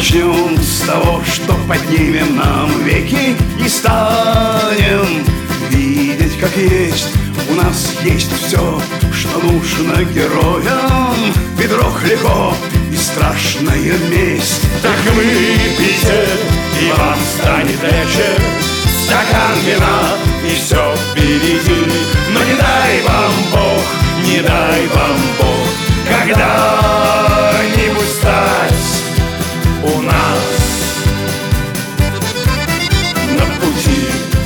Начнем с того, что поднимем нам веки и станем видеть, как есть. У нас есть все, что нужно героям. Ведро легко и страшная месть. Так выпейте, и вам станет легче. Стакан вина, и все впереди. Но не дай вам Бог, не дай вам Бог когда-нибудь стать у нас на пути.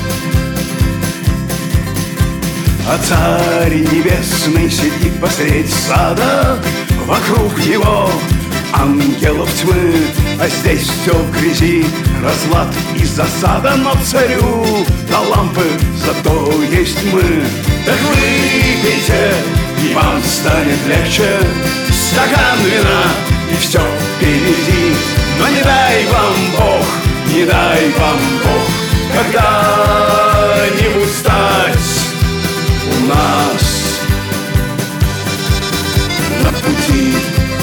А царь небесный сидит посредь сада, вокруг него ангелов тьмы, а здесь все в грязи, разлад и засада. Но царю до лампы зато есть мы. Так выпейте, и вам станет легче. Стакан вина, и все впереди. Но не дай вам Бог, не дай вам Бог когда-нибудь стать у нас на пути.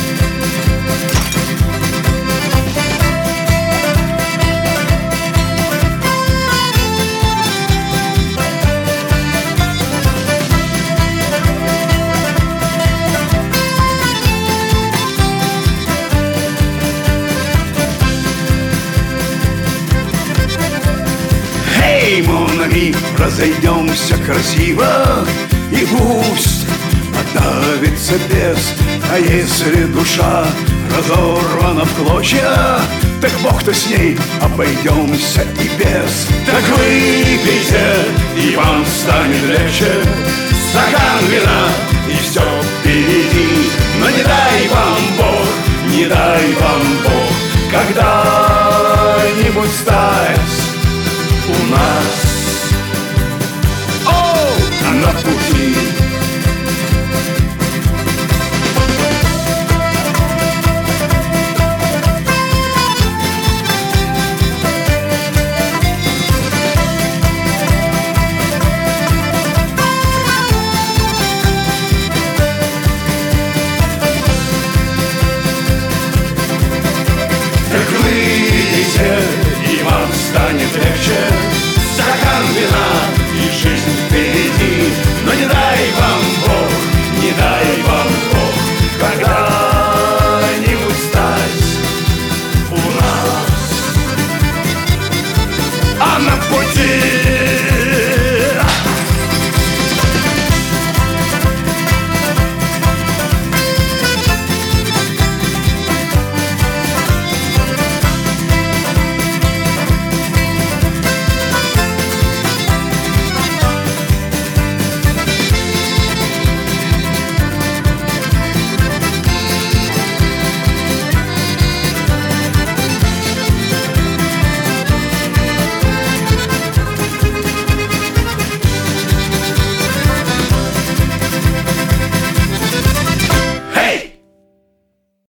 Эй, Монами, разойдемся красиво, и пусть отдавится бес. А если душа разорвана в клочья, так Бог-то с ней, обойдемся и без. Так выпейте, и вам станет легче. Стакан вина, и все впереди. Но не дай вам Бог, не дай вам Бог когда-нибудь стать у нас на пути. Так выйдите, и вам станет легче.